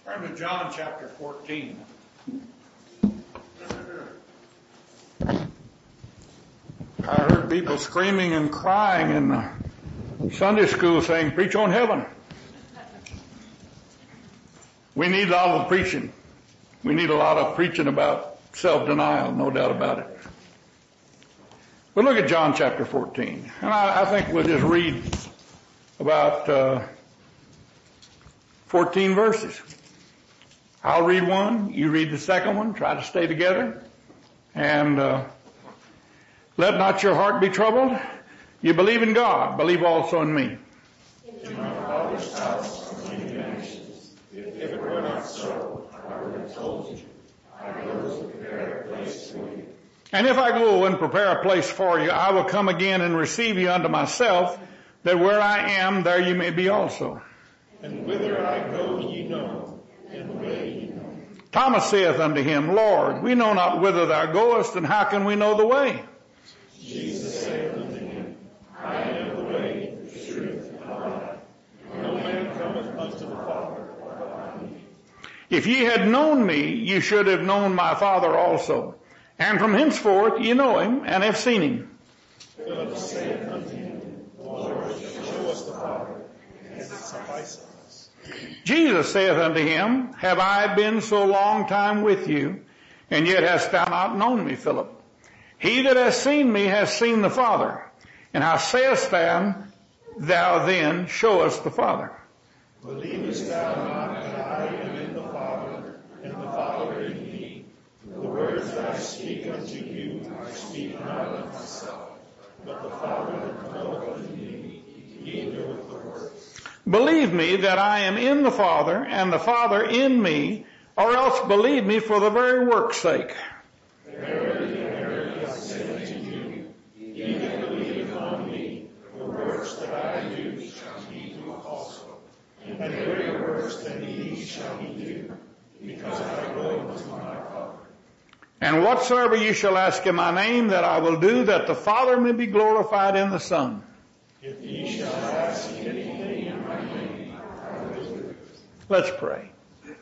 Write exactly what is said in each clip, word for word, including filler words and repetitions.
Turn to John chapter fourteen. I heard people screaming and crying in the Sunday school saying, preach on heaven. We need a lot of preaching. We need a lot of preaching about self-denial, no doubt about it. But look at John chapter fourteen. And I, I think we'll just read about uh, fourteen verses. I'll read one, you read the second one, try to stay together. And uh, let not your heart be troubled. You believe in God, believe also in me. In my Father's house are many mansions. If it were not so, I would have told you. I go to prepare a place for you. And if I go and prepare a place for you, I will come again and receive you unto myself, that where I am, there you may be also. And whither I go ye know, and the way ye know. Thomas saith unto him, Lord, we know not whither thou goest, and how can we know the way? Jesus saith unto him, I am the way, the truth, and the life. No man cometh unto the Father but by me. If ye had known me, ye should have known my Father also. And from henceforth ye know him, and have seen him. Philip saith unto him, Lord, show us the Father, and it sufficeth us. Jesus saith unto him, Have I been so long time with you, and yet hast thou not known me, Philip? He that has seen me has seen the Father. And how sayest thou, thou then, show us the Father? Believest thou not that I am in the Father, and the Father in me? The words that I speak unto you, I speak not of myself, but the Father that dwelleth in me, he doeth the works. Believe me that I am in the Father, and the Father in me, or else believe me for the very work's sake. Verily, verily, I say unto you, he that believeth on me, the works that I do shall he do also. And greater works than these shall he do, because I go unto my Father. And whatsoever you shall ask in my name, that I will do, that the Father may be glorified in the Son. If ye shall ask anything in my name, I will do it. Let's pray.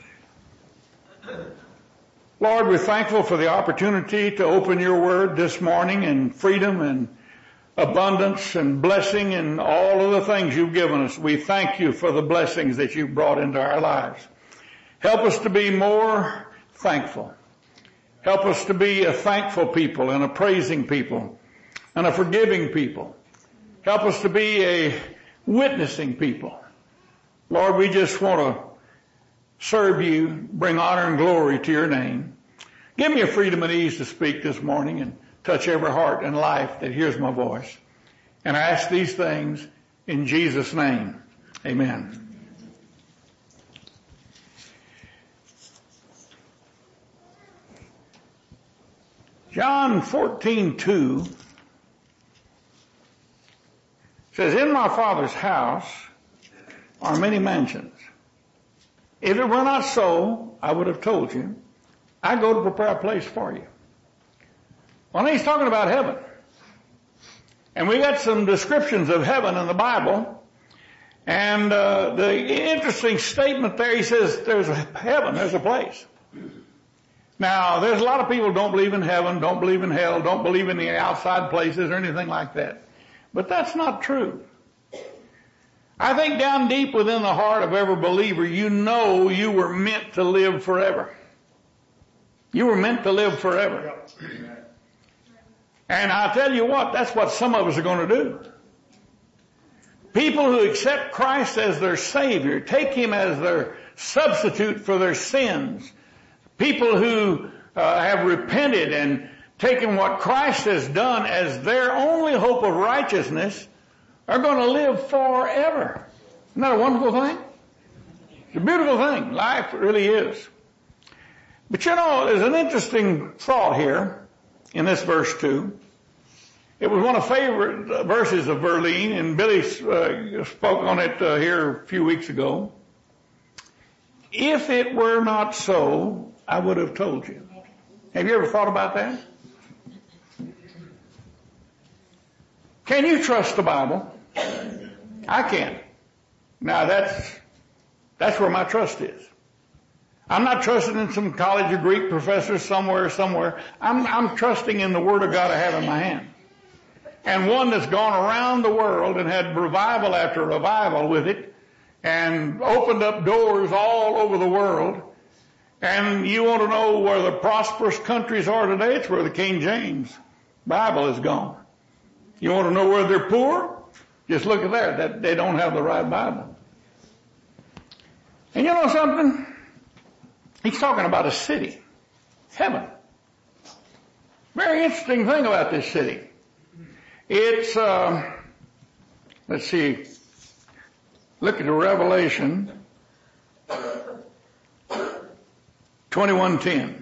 Lord, we're thankful for the opportunity to open your word this morning in freedom and abundance and blessing and all of the things you've given us. We thank you for the blessings that you've brought into our lives. Help us to be more thankful. Help us to be a thankful people and a praising people and a forgiving people. Help us to be a witnessing people. Lord, we just want to serve you, bring honor and glory to your name. Give me a freedom and ease to speak this morning and touch every heart and life that hears my voice. And I ask these things in Jesus' name. Amen. John fourteen two says, In my Father's house are many mansions. If it were not so, I would have told you. I go to prepare a place for you. Well, he's talking about heaven. And we got some descriptions of heaven in the Bible. And uh, the interesting statement there, he says, there's a heaven, there's a place. Now, there's a lot of people who don't believe in heaven, don't believe in hell, don't believe in the outside places or anything like that. But that's not true. I think down deep within the heart of every believer, you know you were meant to live forever. You were meant to live forever. And I tell you what, that's what some of us are going to do. People who accept Christ as their Savior, take Him as their substitute for their sins. People who uh, have repented and taken what Christ has done as their only hope of righteousness are going to live forever. Isn't that a wonderful thing? It's a beautiful thing. Life really is. But you know, there's an interesting thought here in this verse two. It was one of the favorite verses of Verlene, and Billy uh, spoke on it uh, here a few weeks ago. If it were not so, I would have told you. Have you ever thought about that? Can you trust the Bible? I can. Now that's, that's where my trust is. I'm not trusting in some college of Greek professor somewhere, somewhere. I'm, I'm trusting in the Word of God I have in my hand. And one that's gone around the world and had revival after revival with it and opened up doors all over the world. And you want to know where the prosperous countries are today? It's where the King James Bible is gone. You want to know where they're poor? Just look at there. That they don't have the right Bible. And you know something? He's talking about a city. Heaven. Very interesting thing about this city. It's, uh, let's see, look at the Revelation twenty-one ten.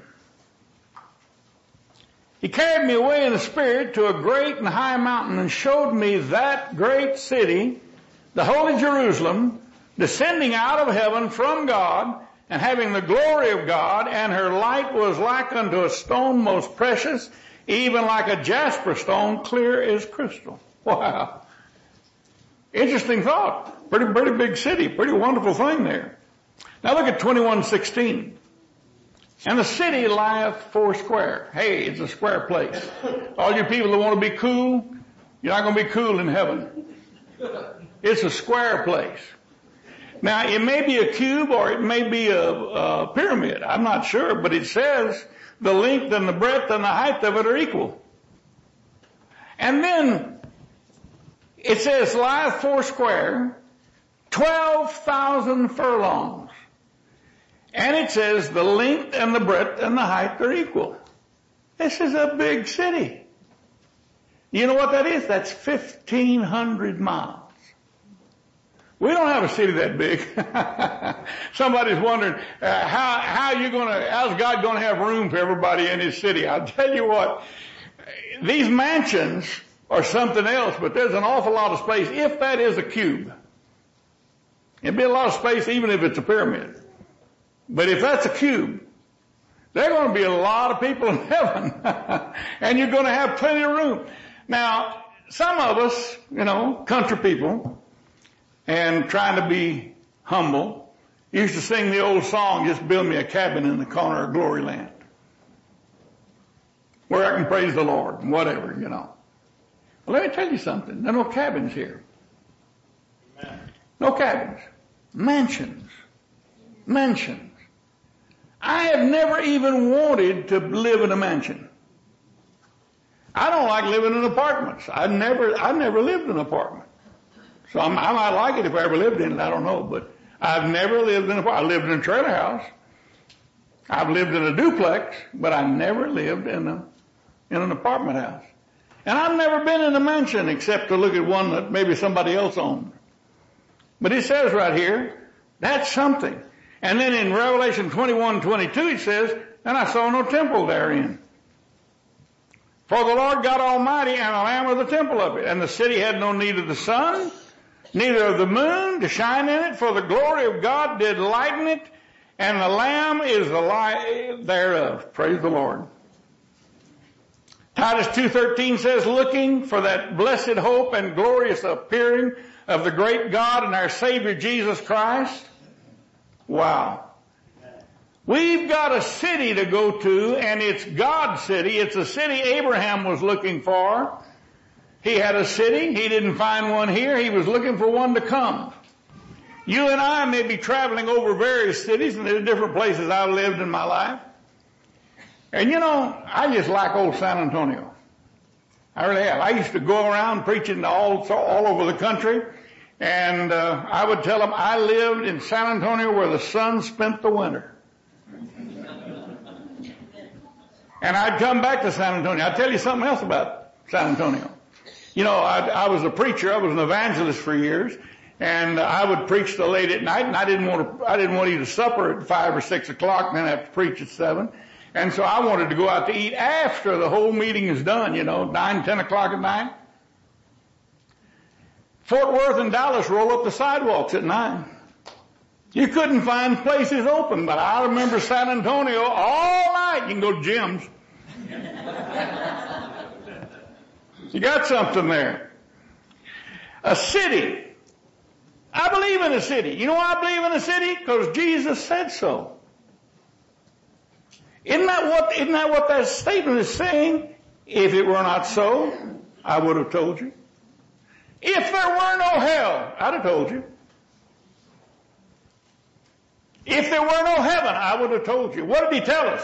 He carried me away in the Spirit to a great and high mountain and showed me that great city, the holy Jerusalem, descending out of heaven from God and having the glory of God, and her light was like unto a stone most precious, even like a jasper stone, clear as crystal. Wow. Interesting thought. Pretty, pretty big city. Pretty wonderful thing there. Now look at twenty-one sixteen. And the city lieth foursquare. Hey, it's a square place. All you people that want to be cool, you're not going to be cool in heaven. It's a square place. Now, it may be a cube or it may be a, a pyramid. I'm not sure, but it says the length and the breadth and the height of it are equal. And then it says lieth foursquare, twelve thousand furlongs. And it says the length and the breadth and the height are equal. This is a big city. You know what that is? That's fifteen hundred miles. We don't have a city that big. Somebody's wondering, uh, how, how are you gonna, how's God gonna have room for everybody in his city? I'll tell you what, these mansions are something else, but there's an awful lot of space if that is a cube. It'd be a lot of space even if it's a pyramid. But if that's a cube, there are going to be a lot of people in heaven. And you're going to have plenty of room. Now, some of us, you know, country people, and trying to be humble, used to sing the old song, just build me a cabin in the corner of glory land, where I can praise the Lord, and whatever, you know. Well, let me tell you something. There are no cabins here. Amen. No cabins. Mansions. Mansions. I have never even wanted to live in a mansion. I don't like living in apartments. I've never, I've never lived in an apartment. So I'm, I might like it if I ever lived in it, I don't know, but I've never lived in an apartment. I lived in a trailer house. I've lived in a duplex, but I never lived in a, in an apartment house. And I've never been in a mansion except to look at one that maybe somebody else owned. But it says right here, that's something. And then in Revelation twenty-one twenty-two it says, and I saw no temple therein. For the Lord God Almighty and the Lamb are the temple of it. And the city had no need of the sun, neither of the moon to shine in it, for the glory of God did lighten it, and the Lamb is the light thereof. Praise the Lord. Titus two thirteen says, looking for that blessed hope and glorious appearing of the great God and our Savior Jesus Christ. Wow. We've got a city to go to, and it's God's city. It's a city Abraham was looking for. He had a city. He didn't find one here. He was looking for one to come. You and I may be traveling over various cities, and there's different places I've lived in my life. And you know, I just like old San Antonio. I really have. I used to go around preaching to all, all over the country. And uh, I would tell them I lived in San Antonio where the sun spent the winter. And I'd come back to San Antonio. I'd tell you something else about San Antonio. You know, I, I was a preacher. I was an evangelist for years. And I would preach till late at night. And I didn't want to, I didn't want to eat a supper at five or six o'clock and then have to preach at seven. And so I wanted to go out to eat after the whole meeting is done, you know, nine, ten o'clock at night. Fort Worth and Dallas roll up the sidewalks at nine. You couldn't find places open, but I remember San Antonio all night. You can go to Jim's. You got something there. A city. I believe in a city. You know why I believe in a city? Because Jesus said so. Isn't that what, isn't that what that statement is saying? If it were not so, I would have told you. If there were no hell, I'd have told you. If there were no heaven, I would have told you. What did he tell us?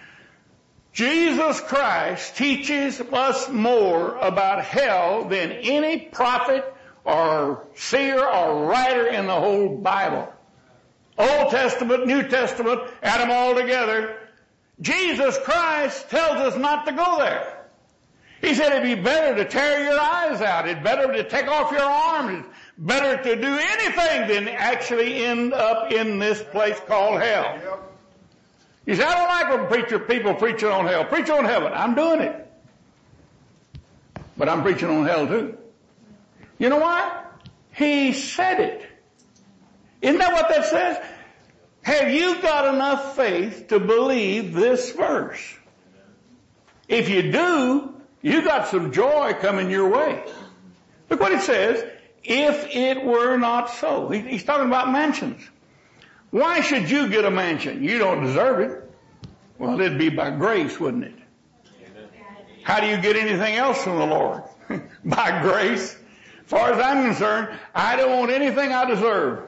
Jesus Christ teaches us more about hell than any prophet or seer or writer in the whole Bible. Old Testament, New Testament, add them all together. Jesus Christ tells us not to go there. He said it'd be better to tear your eyes out. It's better to take off your arms. It's better to do anything than actually end up in this place called hell. You say, I don't like when preacher, people preaching on hell. Preach on heaven. I'm doing it. But I'm preaching on hell too. You know why? He said it. Isn't that what that says? Have you got enough faith to believe this verse? If you do, you got some joy coming your way. Look what it says. If it were not so. He's talking about mansions. Why should you get a mansion? You don't deserve it. Well, it'd be by grace, wouldn't it? How do you get anything else from the Lord? By grace. As far as I'm concerned, I don't want anything I deserve.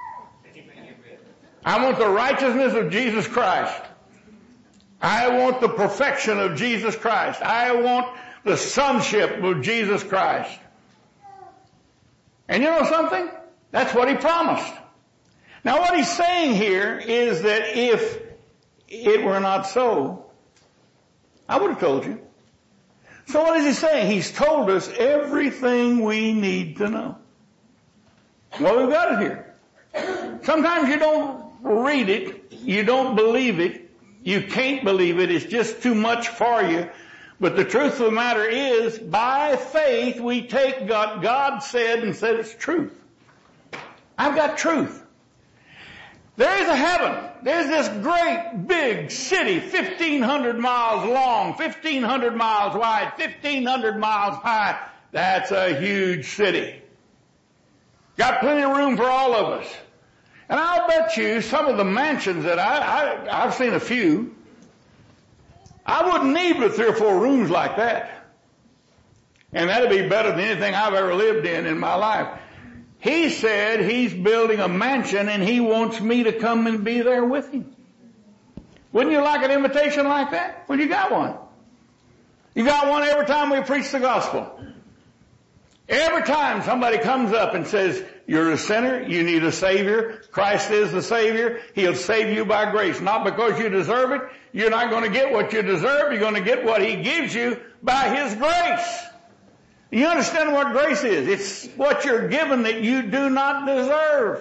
I want the righteousness of Jesus Christ. I want the perfection of Jesus Christ. I want the sonship of Jesus Christ. And you know something? That's what he promised. Now what he's saying here is that if it were not so, I would have told you. So what is he saying? He's told us everything we need to know. Well, we've got it here. Sometimes you don't read it, you don't believe it, you can't believe it, it's just too much for you. But the truth of the matter is, by faith, we take what God said and said it's truth. I've got truth. There is a heaven. There's this great big city, fifteen hundred miles long, fifteen hundred miles wide, fifteen hundred miles high. That's a huge city. Got plenty of room for all of us. And I'll bet you some of the mansions that I, I, I've seen a few, I wouldn't need but three or four rooms like that. And that'd be better than anything I've ever lived in in my life. He said he's building a mansion and he wants me to come and be there with him. Wouldn't you like an invitation like that? Well, you got one. You got one every time we preach the gospel. Every time somebody comes up and says, you're a sinner, you need a Savior, Christ is the Savior, He'll save you by grace. Not because you deserve it. You're not going to get what you deserve. You're going to get what He gives you by His grace. You understand what grace is? It's what you're given that you do not deserve.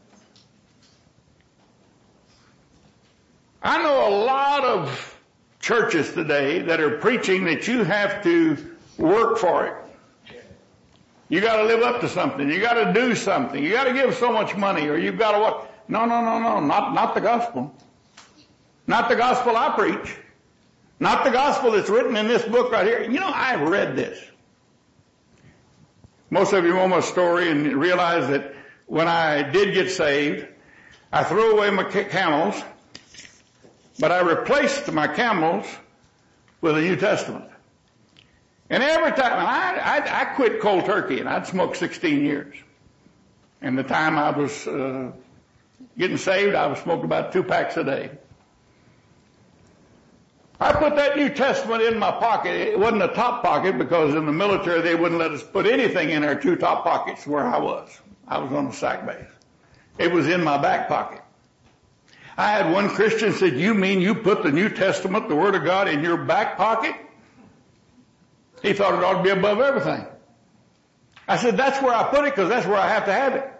I know a lot of churches today that are preaching that you have to work for it. You got to live up to something. You got to do something. You got to give so much money, or you've got to what? No, no, no, no, not not the gospel. Not the gospel I preach. Not the gospel that's written in this book right here. You know, I've read this. Most of you know my story and realize that when I did get saved, I threw away my camels, but I replaced my camels with a New Testament. And every time, and I, I, I quit cold turkey, and I'd smoked sixteen years. And the time I was uh, getting saved, I was smoking about two packs a day. I put that New Testament in my pocket. It wasn't a top pocket because in the military they wouldn't let us put anything in our two top pockets where I was. I was on the sack base. It was in my back pocket. I had one Christian said, you mean you put the New Testament, the Word of God, in your back pocket? He thought it ought to be above everything. I said, that's where I put it because that's where I have to have it.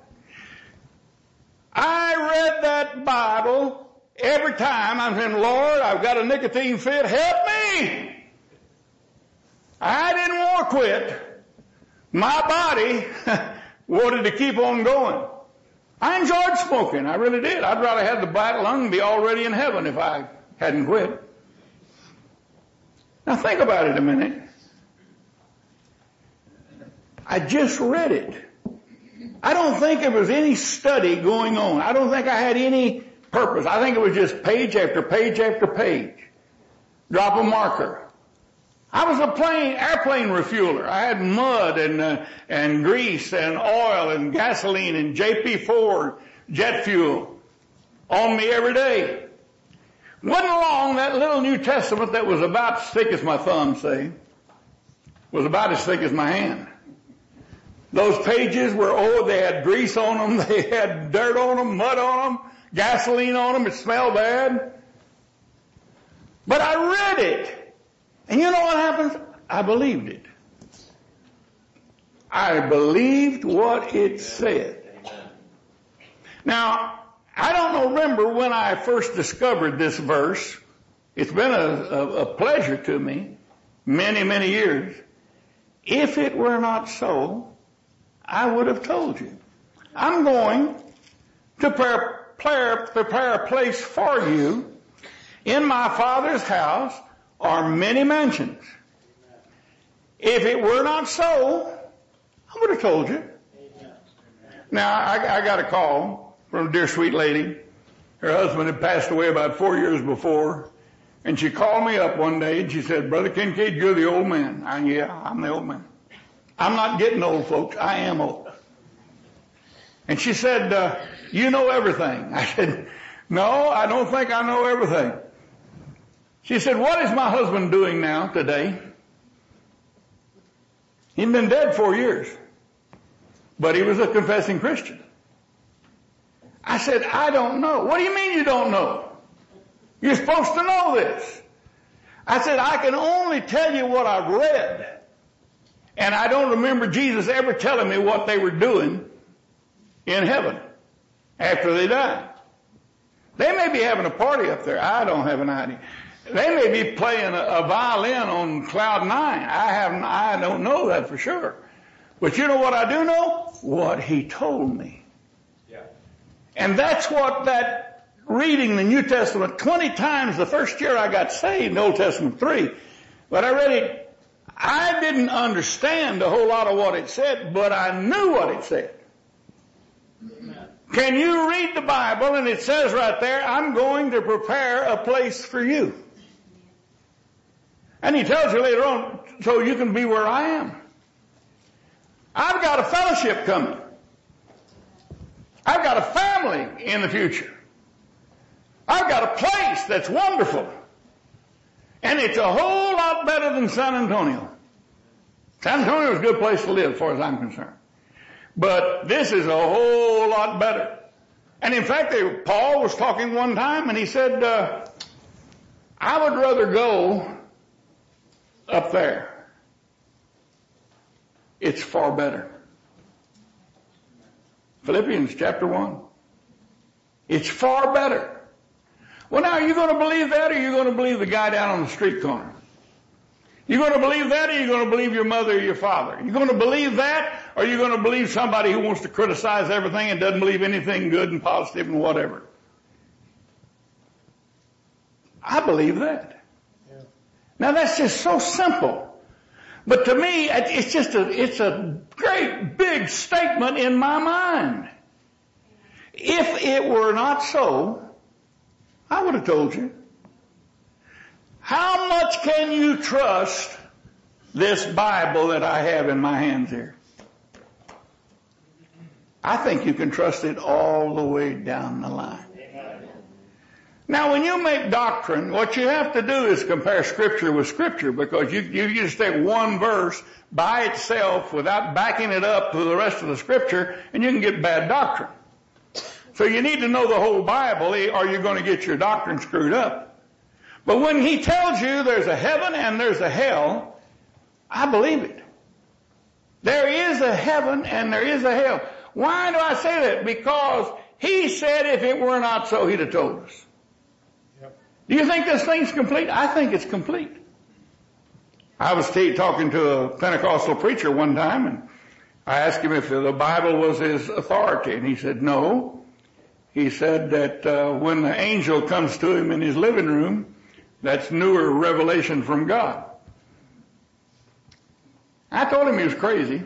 I read that Bible every time. I'm saying, Lord, I've got a nicotine fit. Help me. I didn't want to quit. My body wanted to keep on going. I enjoyed smoking. I really did. I'd rather have the black lung and be already in heaven if I hadn't quit. Now think about it a minute. I just read it. I don't think there was any study going on. I don't think I had any purpose. I think it was just page after page after page. drop a marker. I was a plane, airplane refueler. I had mud and, uh, and grease and oil and gasoline and J P four jet fuel on me every day. Wasn't long, that little New Testament that was about as thick as my thumb, say, was about as thick as my hand. Those pages were, oh, they had grease on them, they had dirt on them, mud on them, gasoline on them, it smelled bad. But I read it. And you know what happens? I believed it. I believed what it said. Now, I don't remember when I first discovered this verse. It's been a, a, a pleasure to me many, many years. If it were not so, I would have told you. I'm going to prepare, prepare a place for you. In my Father's house are many mansions. If it were not so, I would have told you. Now, I, I got a call from a dear sweet lady. Her husband had passed away about four years before. And she called me up one day and she said, Brother Kincaid, you're the old man. I, yeah, I'm the old man. I'm not getting old, folks. I am old. And she said, uh, you know everything. I said, no, I don't think I know everything. She said, what is my husband doing now today? He'd been dead four years, but he was a confessing Christian. I said, I don't know. What do you mean you don't know? You're supposed to know this. I said, I can only tell you what I've read. And I don't remember Jesus ever telling me what they were doing in heaven after they died. They may be having a party up there. I don't have an idea. They may be playing a, a violin on cloud nine. I haven't, I don't know that for sure. But you know what I do know? What he told me. Yeah. And that's what that reading the New Testament twenty times the first year I got saved, the Old Testament three. But I read it, I didn't understand a whole lot of what it said, but I knew what it said. Amen. Can you read the Bible and it says right there, I'm going to prepare a place for you. And he tells you later on, so you can be where I am. I've got a fellowship coming. I've got a family in the future. I've got a place that's wonderful. And it's a whole lot better than San Antonio. San Antonio is a good place to live as far as I'm concerned. But this is a whole lot better. And in fact, they, Paul was talking one time and he said, uh, I would rather go up there. It's far better. Philippians chapter one. It's far better. Well, now, are you going to believe that, or are you going to believe the guy down on the street corner? You going to believe that, or are you going to believe your mother or your father? You going to believe that, or are you going to believe somebody who wants to criticize everything and doesn't believe anything good and positive and whatever? I believe that. Yeah. Now, that's just so simple. But to me, it's just a, it's a great big statement in my mind. If it were not so, I would have told you. How much can you trust this Bible that I have in my hands here? I think you can trust it all the way down the line. Now, when you make doctrine, what you have to do is compare Scripture with Scripture, because you, you just take one verse by itself without backing it up to the rest of the Scripture, and you can get bad doctrine. So you need to know the whole Bible, or you're going to get your doctrine screwed up. But when he tells you there's a heaven and there's a hell, I believe it. There is a heaven and there is a hell. Why do I say that? Because he said if it were not so, he'd have told us. Yep. Do you think this thing's complete? I think it's complete. I was t- talking to a Pentecostal preacher one time, and I asked him if the Bible was his authority, and he said no. He said that uh, when the angel comes to him in his living room, that's newer revelation from God. I told him he was crazy.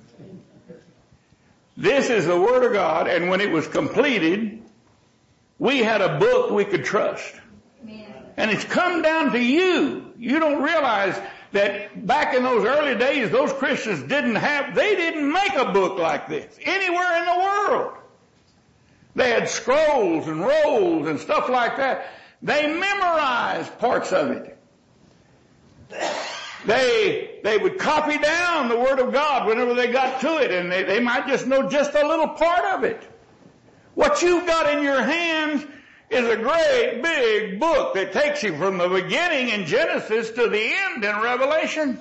This is the Word of God, and when it was completed, we had a book we could trust. Amen. And it's come down to you. You don't realize that back in those early days, those Christians didn't have, they didn't make a book like this anywhere in the world. They had scrolls and rolls and stuff like that. They memorized parts of it. They, they would copy down the Word of God whenever they got to it, and they, they might just know just a little part of it. What you've got in your hands is a great big book that takes you from the beginning in Genesis to the end in Revelation.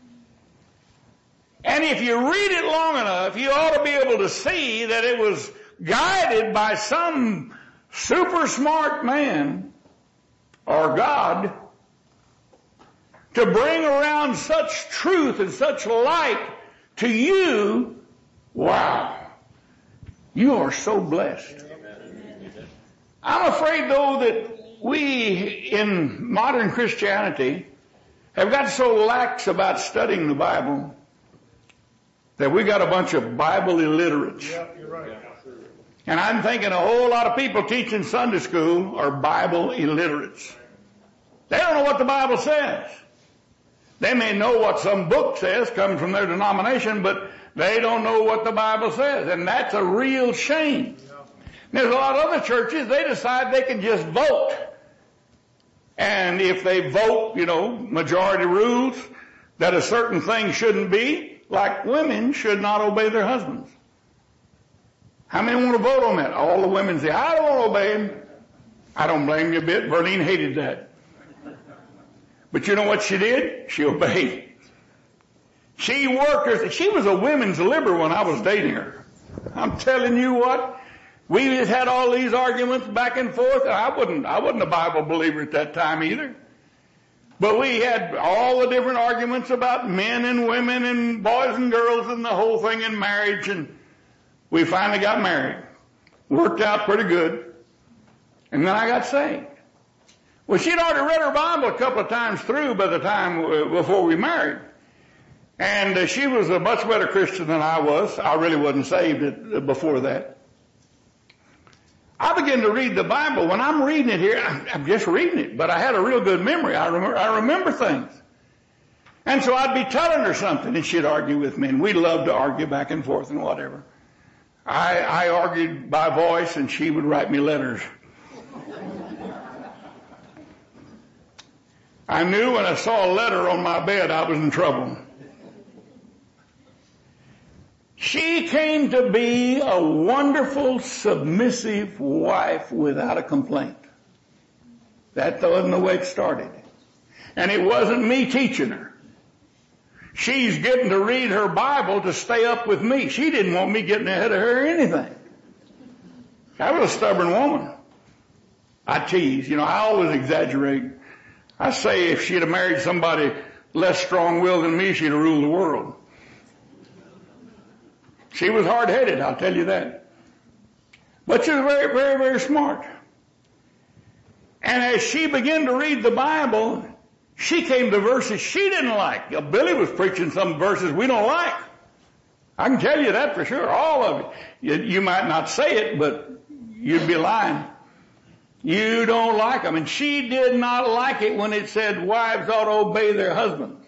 And if you read it long enough, you ought to be able to see that it was guided by some super smart man or God to bring around such truth and such light to you. Wow. You are so blessed. I'm afraid, though, that we in modern Christianity have got so lax about studying the Bible that we got a bunch of Bible illiterates. Yeah, you're right. And I'm thinking a whole lot of people teaching Sunday school are Bible illiterates. They don't know what the Bible says. They may know what some book says coming from their denomination, but they don't know what the Bible says. And that's a real shame. There's a lot of other churches, they decide they can just vote. And if they vote, you know, majority rules, that a certain thing shouldn't be, like women should not obey their husbands. How many want to vote on that? All the women say, I don't want to obey him. I don't blame you a bit. Verlene hated that. But you know what she did? She obeyed. She worked her, she was a women's libber when I was dating her. I'm telling you what, we just had all these arguments back and forth. And I wasn't, I wasn't a Bible believer at that time either. But we had all the different arguments about men and women and boys and girls and the whole thing in marriage, and we finally got married. Worked out pretty good. And then I got saved. Well, she'd already read her Bible a couple of times through by the time uh, before we married. And uh, she was a much better Christian than I was. I really wasn't saved at, uh, before that. I began to read the Bible. When I'm reading it here, I'm, I'm just reading it, but I had a real good memory. I remember, I remember things. And so I'd be telling her something, and she'd argue with me, and we loved to argue back and forth and whatever. I, I argued by voice, and she would write me letters. I knew when I saw a letter on my bed, I was in trouble. She came to be a wonderful, submissive wife without a complaint. That wasn't the way it started. And it wasn't me teaching her. She's getting to read her Bible to stay up with me. She didn't want me getting ahead of her or anything. I was a stubborn woman. I tease. You know, I always exaggerate. I say if she'd have married somebody less strong-willed than me, she'd have ruled the world. She was hard-headed, I'll tell you that. But she was very, very, very smart. And as she began to read the Bible, she came to verses she didn't like. Billy was preaching some verses we don't like. I can tell you that for sure, all of it. You, you might not say it, but you'd be lying. You don't like them. And she did not like it when it said wives ought to obey their husbands.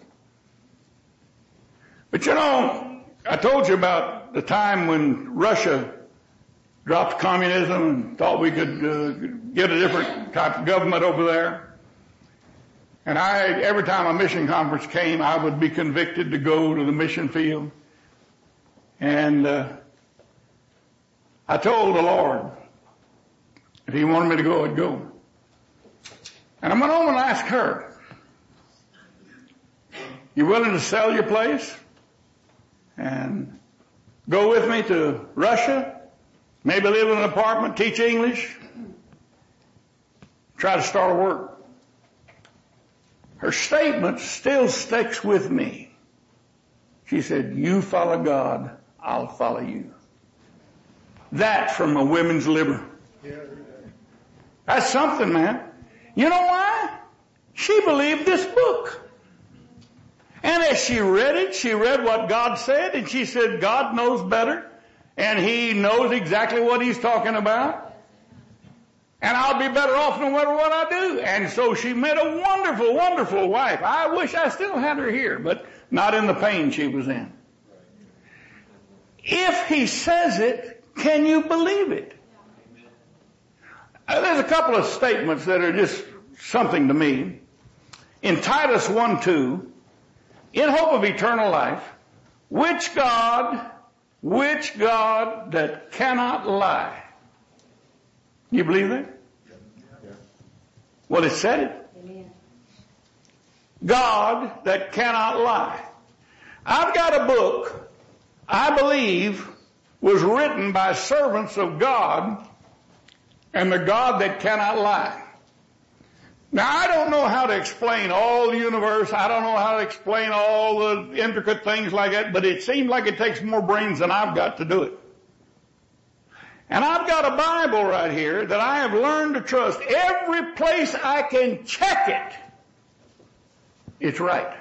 But you know, I told you about the time when Russia dropped communism and thought we could uh, get a different type of government over there. And I, every time a mission conference came, I would be convicted to go to the mission field. And uh, I told the Lord, if he wanted me to go, I'd go. And I went home and asked her, you willing to sell your place and go with me to Russia, maybe live in an apartment, teach English, try to start a work? Her statement still sticks with me. She said, you follow God, I'll follow you. That from a women's liber. That's something, man. You know why? She believed this book. And as she read it, she read what God said, and she said, God knows better, and he knows exactly what he's talking about. and I'll be better off no matter what I do. And so she made a wonderful, wonderful wife. I wish I still had her here, but not in the pain she was in. If he says it, can you believe it? Uh, there's a couple of statements that are just something to me. In Titus one two, in hope of eternal life, which God, which God that cannot lie. You believe that? Well, it said it. Amen. God that cannot lie. I've got a book I believe was written by servants of God and the God that cannot lie. Now, I don't know how to explain all the universe. I don't know how to explain all the intricate things like that, but it seems like it takes more brains than I've got to do it. And I've got a Bible right here that I have learned to trust. Every place I can check it, it's right.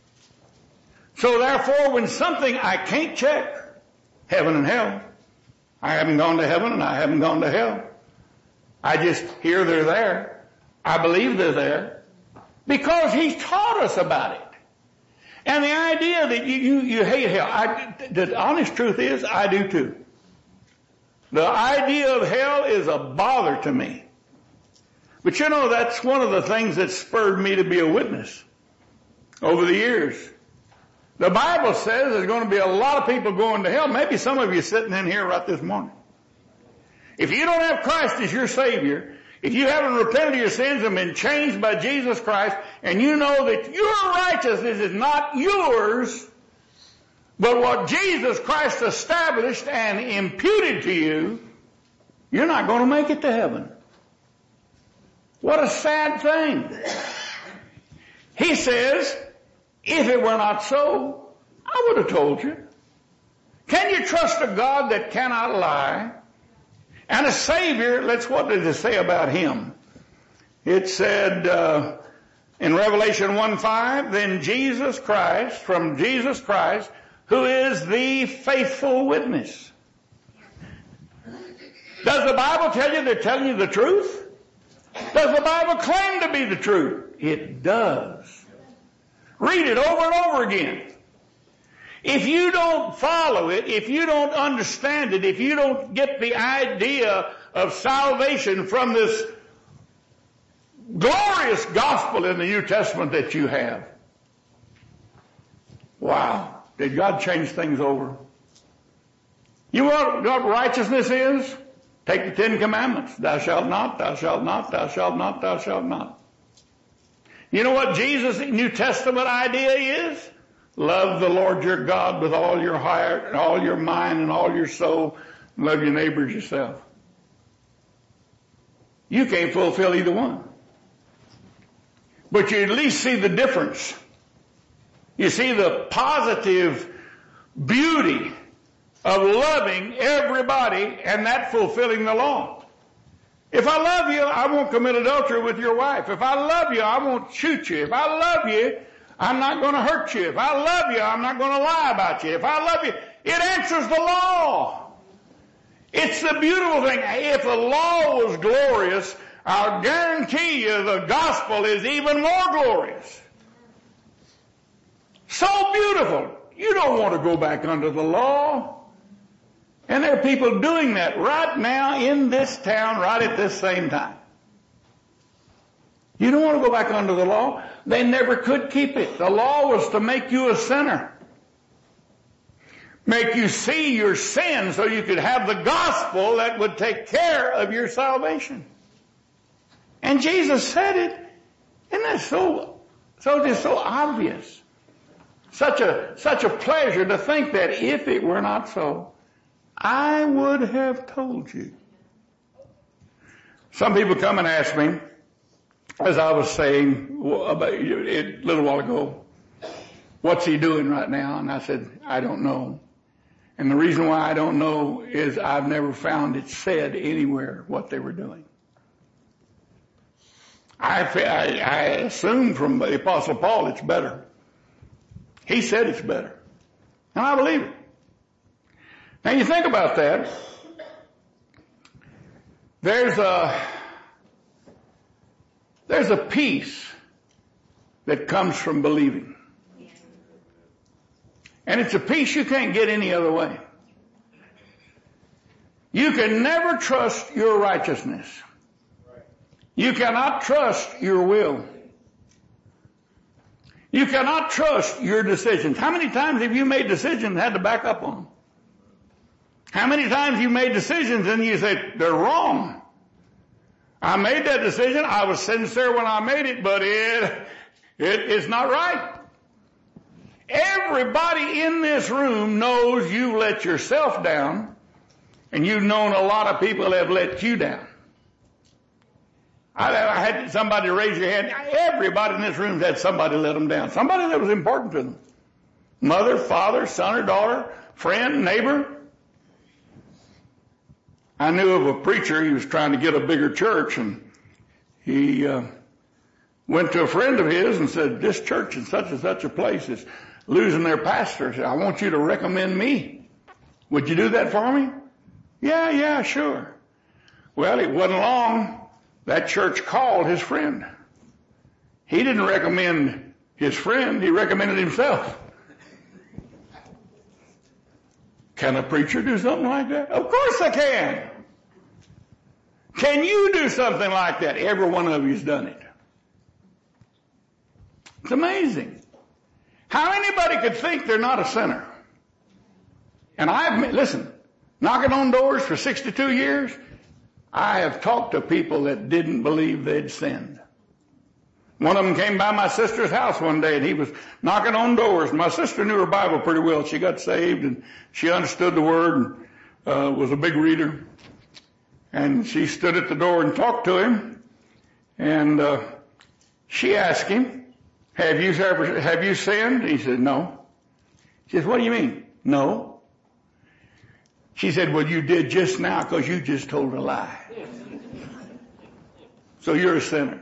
So therefore, when something I can't check, heaven and hell, I haven't gone to heaven and I haven't gone to hell. I just hear they're there. I believe they're there because he's taught us about it. And the idea that you, you, you hate hell, I, the honest truth is I do too. The idea of hell is a bother to me. But you know, that's one of the things that spurred me to be a witness over the years. The Bible says there's going to be a lot of people going to hell. Maybe some of you sitting in here right this morning. If you don't have Christ as your Savior, if you haven't repented of your sins and been changed by Jesus Christ, and you know that your righteousness is not yours, but what Jesus Christ established and imputed to you, you're not going to make it to heaven. What a sad thing. He says, if it were not so, I would have told you. Can you trust a God that cannot lie? And a Savior, let's, what did it say about Him? It said uh, in Revelation one five, then Jesus Christ, from Jesus Christ, who is the faithful witness. Does the Bible tell you they're telling you the truth? Does the Bible claim to be the truth? It does. Read it over and over again. If you don't follow it, if you don't understand it, if you don't get the idea of salvation from this glorious gospel in the New Testament that you have, wow, did God change things over? You want what righteousness is? Take the Ten Commandments. Thou shalt not, thou shalt not, thou shalt not, thou shalt not. You know what Jesus' New Testament idea is? Love the Lord your God with all your heart and all your mind and all your soul. And love your neighbor as yourself. You can't fulfill either one. But you at least see the difference. You see the positive beauty of loving everybody and that fulfilling the law. If I love you, I won't commit adultery with your wife. If I love you, I won't shoot you. If I love you, I'm not going to hurt you. If I love you, I'm not going to lie about you. If I love you, it answers the law. It's the beautiful thing. If the law was glorious, I'll guarantee you the gospel is even more glorious. So beautiful. You don't want to go back under the law. And there are people doing that right now in this town, right at this same time. You don't want to go back under the law. They never could keep it. The law was to make you a sinner. Make you see your sin so you could have the gospel that would take care of your salvation. And Jesus said it. Isn't that so, so just so obvious? Such a, such a pleasure to think that if it were not so, I would have told you. Some people come and ask me, as I was saying about a little while ago, what's he doing right now? And I said, I don't know. And the reason why I don't know is I've never found it said anywhere what they were doing. I, I, I assume from the Apostle Paul it's better. He said it's better. And I believe it. Now you think about that. There's a, There's a peace that comes from believing. And it's a peace you can't get any other way. You can never trust your righteousness. You cannot trust your will. You cannot trust your decisions. How many times have you made decisions and had to back up on them? How many times have you made decisions and you say, they're wrong? I made that decision. I was sincere when I made it, but it, it is not right. Everybody in this room knows you let yourself down, and you've known a lot of people have let you down. I, I had somebody raise your hand. Everybody in this room had somebody let them down. Somebody that was important to them. Mother, father, son or daughter, friend, neighbor. I knew of a preacher. He was trying to get a bigger church, and he uh, went to a friend of his and said, this church in such and such a place is losing their pastor. He said, I want you to recommend me. Would you do that for me? Yeah, yeah, sure. Well, it wasn't long. That church called his friend. He didn't recommend his friend. He recommended himself. Can a preacher do something like that? Of course I can. Can you do something like that? Every one of you's done it. It's amazing. How anybody could think they're not a sinner. And I've, listen, knocking on doors for sixty-two years, I have talked to people that didn't believe they'd sinned. One of them came by my sister's house one day, and he was knocking on doors. My sister knew her Bible pretty well. She got saved, and she understood the Word, and uh, was a big reader. And she stood at the door and talked to him. And uh, she asked him, have you ever, have you sinned? He said, no. She says, what do you mean? No. She said, well, you did just now because you just told a lie. So you're a sinner.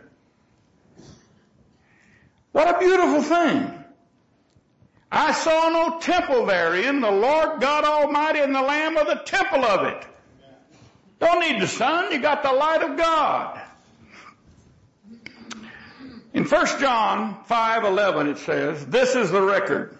What a beautiful thing. I saw no temple therein, the Lord God Almighty and the Lamb of the temple of it. Don't need the sun, you got the light of God. In First John five eleven it says, this is the record,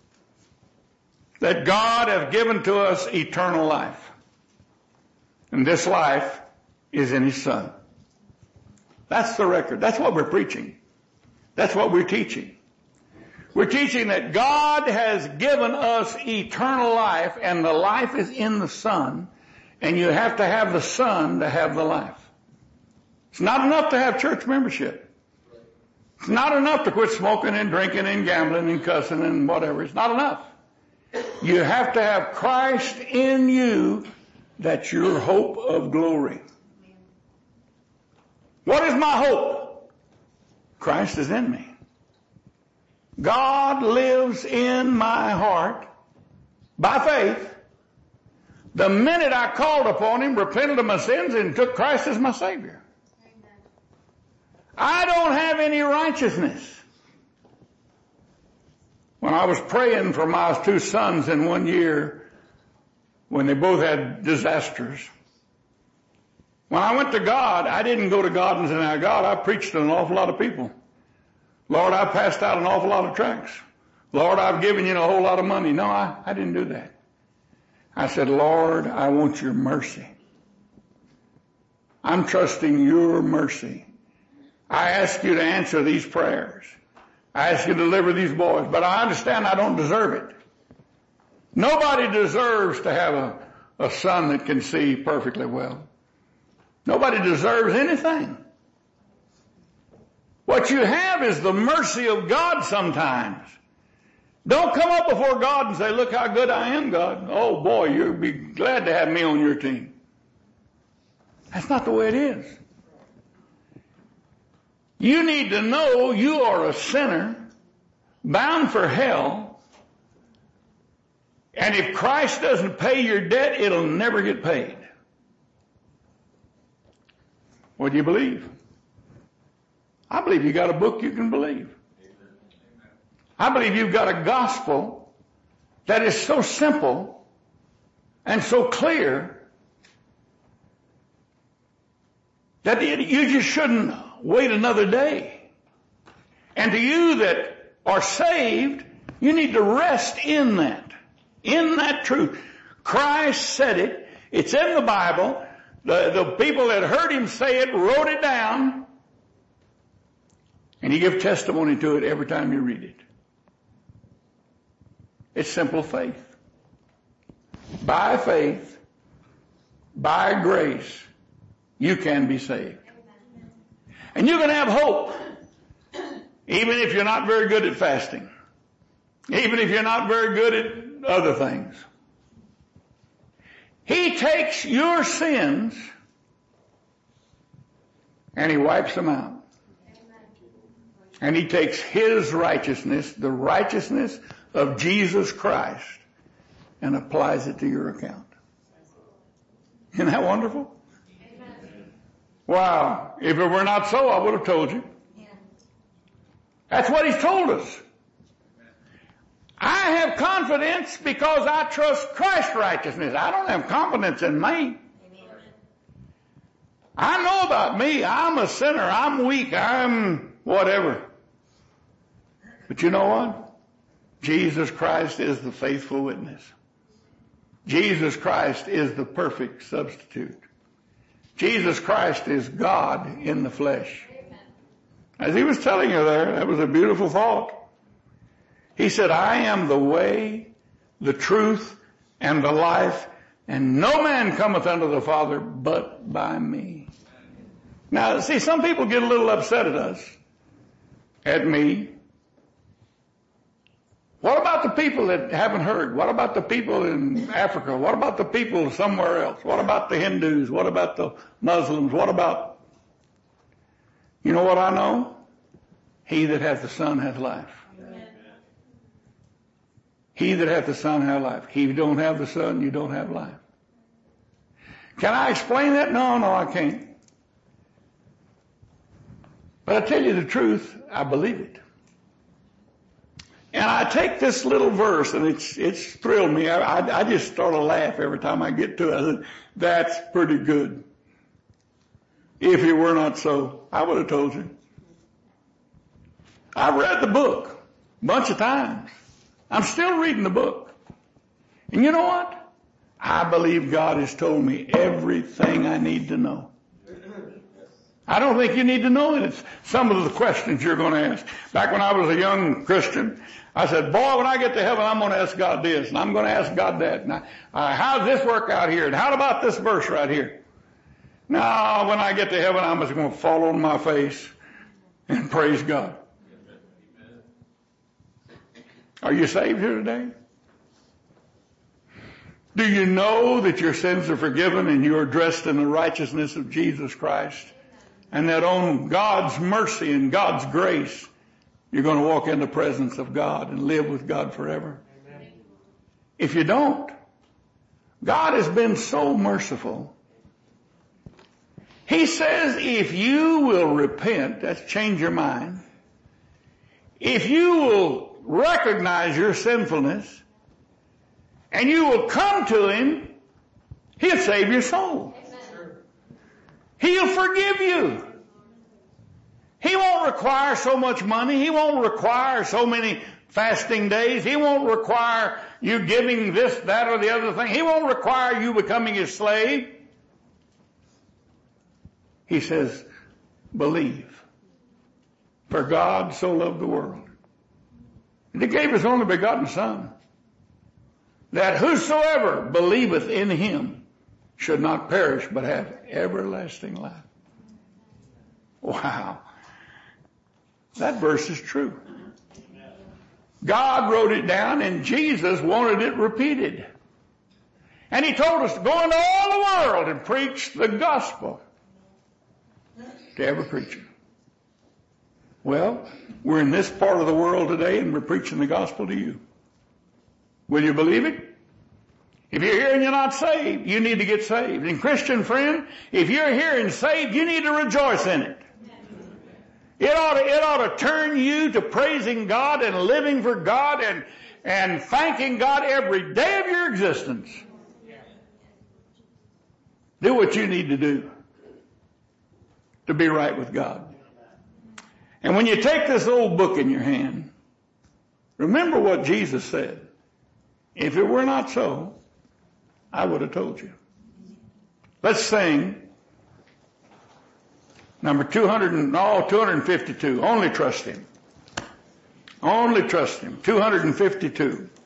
that God hath given to us eternal life. And this life is in His Son. That's the record. That's what we're preaching. That's what we're teaching. We're teaching that God has given us eternal life, and the life is in the Son, and you have to have the Son to have the life. It's not enough to have church membership. It's not enough to quit smoking and drinking and gambling and cussing and whatever. It's not enough. You have to have Christ in you. That's your hope of glory. What is my hope? Christ is in me. God lives in my heart by faith. The minute I called upon Him, repented of my sins, and took Christ as my Savior. I don't have any righteousness. When I was praying for my two sons in one year, when they both had disasters, when I went to God, I didn't go to God and say, now God, I preached to an awful lot of people. Lord, I passed out an awful lot of tracts. Lord, I've given you a whole lot of money. No, I, I didn't do that. I said, Lord, I want your mercy. I'm trusting your mercy. I ask you to answer these prayers. I ask you to deliver these boys, but I understand I don't deserve it. Nobody deserves to have a, a son that can see perfectly well. Nobody deserves anything. What you have is the mercy of God sometimes. Don't come up before God and say, look how good I am, God. Oh boy, you'll be glad to have me on your team. That's not the way it is. You need to know you are a sinner, bound for hell, and if Christ doesn't pay your debt, it'll never get paid. What do you believe? I believe you got a book you can believe. I believe you've got a gospel that is so simple and so clear that you just shouldn't wait another day. And to you that are saved, you need to rest in that, in that truth. Christ said it. It's in the Bible. The, the people that heard him say it wrote it down. And you give testimony to it every time you read it. It's simple faith. By faith, by grace, you can be saved. And you can have hope, even if you're not very good at fasting, even if you're not very good at other things. He takes your sins and he wipes them out. And he takes his righteousness, the righteousness of Jesus Christ, and applies it to your account. Isn't that wonderful? Amen. Wow. If it were not so, I would have told you. Yeah. That's what he's told us. I have confidence because I trust Christ's righteousness. I don't have confidence in me. Amen. I know about me. I'm a sinner. I'm weak. I'm whatever. But you know what? Jesus Christ is the faithful witness. Jesus Christ is the perfect substitute. Jesus Christ is God in the flesh. As he was telling you there, that was a beautiful thought. He said, I am the way, the truth, and the life, and no man cometh unto the Father but by me. Now, see, some people get a little upset at us, at me. What about the people that haven't heard? What about the people in Africa? What about the people somewhere else? What about the Hindus? What about the Muslims? What about... You know what I know? He that hath the Son hath life. Amen. He that hath the Son hath life. If you don't have the Son, you don't have life. Can I explain that? No, no, I can't. But I tell you the truth, I believe it. And I take this little verse, and it's it's thrilled me. I, I, I just start to laugh every time I get to it. I said, that's pretty good. If it were not so, I would have told you. I've read the book a bunch of times. I'm still reading the book. And you know what? I believe God has told me everything I need to know. I don't think you need to know it. It's some of the questions you're going to ask. Back when I was a young Christian, I said, boy, when I get to heaven, I'm going to ask God this, and I'm going to ask God that. And I, uh, how does this work out here? And how about this verse right here? Now, when I get to heaven, I'm just going to fall on my face and praise God. Are you saved here today? Do you know that your sins are forgiven and you are dressed in the righteousness of Jesus Christ? And that on God's mercy and God's grace, you're going to walk in the presence of God and live with God forever. Amen. If you don't, God has been so merciful. He says if you will repent, that's change your mind, if you will recognize your sinfulness and you will come to Him, He'll save your soul. He'll forgive you. He won't require so much money. He won't require so many fasting days. He won't require you giving this, that, or the other thing. He won't require you becoming His slave. He says, believe. For God so loved the world, and He gave His only begotten Son, that whosoever believeth in Him should not perish, but have everlasting life. Wow. That verse is true. God wrote it down, and Jesus wanted it repeated. And He told us to go into all the world and preach the gospel to every creature. Well, we're in this part of the world today, and we're preaching the gospel to you. Will you believe it? If you're here and you're not saved, you need to get saved. And Christian friend, if you're here and saved, you need to rejoice in it. It ought to, it ought to turn you to praising God and living for God and, and thanking God every day of your existence. Do what you need to do to be right with God. And when you take this old book in your hand, remember what Jesus said. If it were not so, I would have told you. Let's sing number two hundred, no, two hundred fifty-two. Only trust Him. Only trust Him. two hundred fifty-two.